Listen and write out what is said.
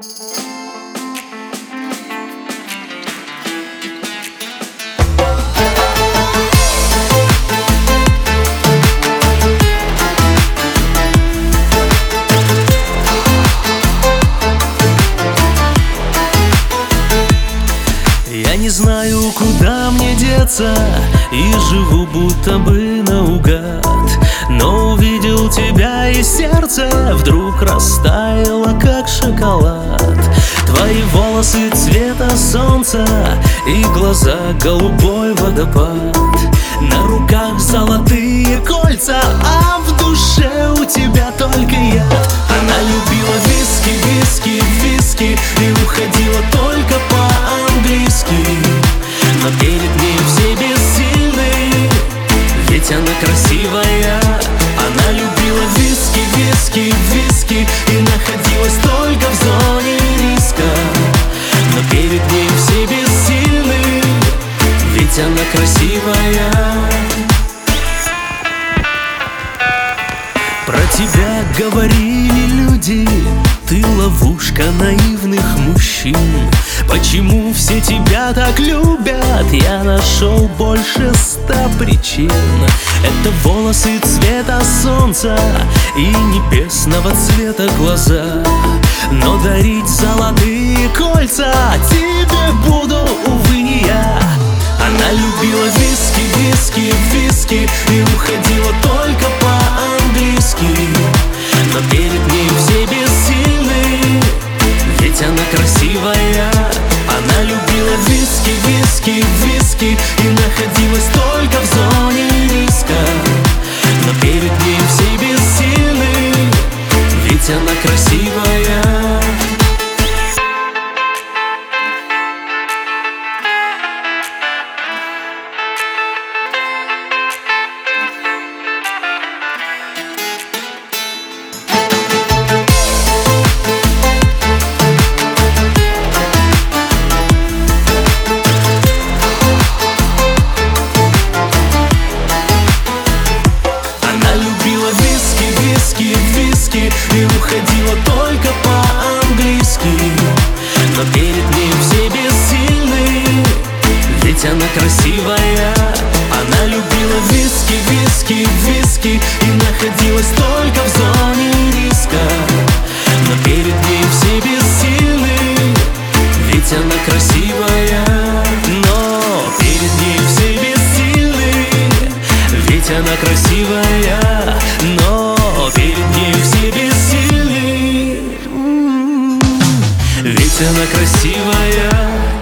Я не знаю, куда мне деться, и живу будто бы наугад. Но увидел тебя, и сердце вдруг растаяло, как шоколад. Твои волосы цвета солнца, и глаза голубой водопад. На руках золотые кольца, а в душе у тебя только яд. Она любила виски, виски, виски, и уходила только по-английски. Но перед ней все бессильны, ведь она красивая. Она любила виски, виски, виски, и находилась только в зоне риска. Но перед ней все бессильны, ведь она красивая. Про тебя говорили люди: ты ловушка наивных мужчин. Почему все тебя так любят? Я нашел больше 100 причин. Это волосы цвета солнца и небесного цвета глаза. Но дарить золотые кольца тебе буду, увы, не я. Она любила виски, виски, виски, и уходила только по-английски. Но перед ней все бессильны, ведь она красивая. Она любила виски, виски, виски, и находилась только в зоне риска. Но перед ней все бессильны, ведь она красивая. И уходила только по-английски. Но перед ней все бессильны, ведь она красивая. Она любила виски, виски, виски, и находилась только в зоне риска. Но перед ней все бессильны, ведь она красивая. Но перед ней все бессильны, ведь она красивая. Но перед ней все бессильны, ведь она красивая.